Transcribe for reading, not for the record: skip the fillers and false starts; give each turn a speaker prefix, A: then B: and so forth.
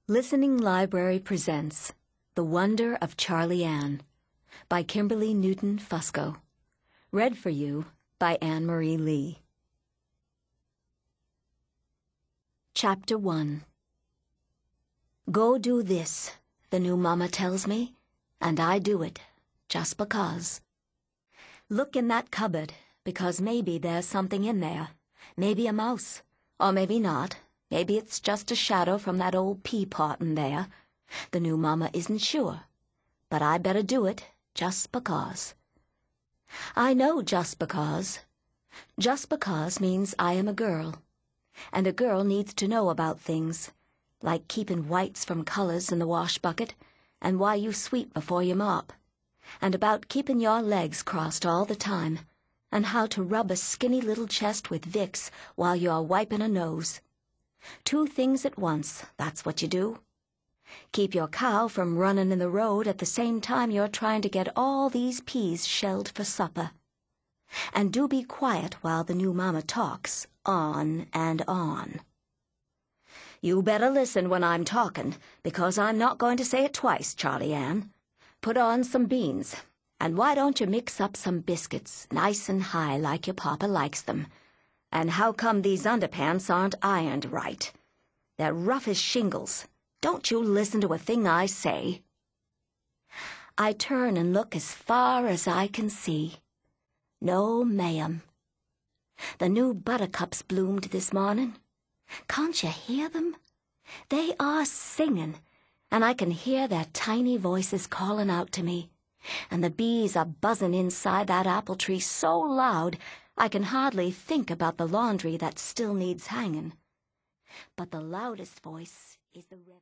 A: Listening Library presents The Wonder of Charlie Ann by Kimberly Newton Fusco. Read for you by Anne Marie Lee. Chapter 1. Go do this, the new mama tells me, and I do it, just because. Look in that cupboard, because maybe there's something in there. Maybe a mouse, or maybe not. Maybe it's just a shadow from that old pea pot in there. The new mama isn't sure, but I better do it just because. I know just because. Just because means I am a girl, and a girl needs to know about things, like keeping whites from colors in the wash bucket, and why you sweep before you mop, and about keeping your legs crossed all the time, and how to rub a skinny little chest with Vicks while you're wiping a nose. 2 things at once, that's what you do. Keep your cow from running in the road at the same time you're trying to get all these peas shelled for supper. And do be quiet while the new mama talks, on and on. You better listen when I'm talking, because I'm not going to say it twice, Charlie Ann. Put on some beans, and why don't you mix up some biscuits, nice and high like your papa likes them. And how come these underpants aren't ironed right? They're rough as shingles. Don't you listen to a thing I say. I turn and look as far as I can see. No, ma'am. The new buttercups bloomed this morning. Can't you hear them? They are singing, and I can hear their tiny voices calling out to me. And the bees are buzzing inside that apple tree so loud I can hardly think about the laundry that still needs hanging. But the loudest voice is the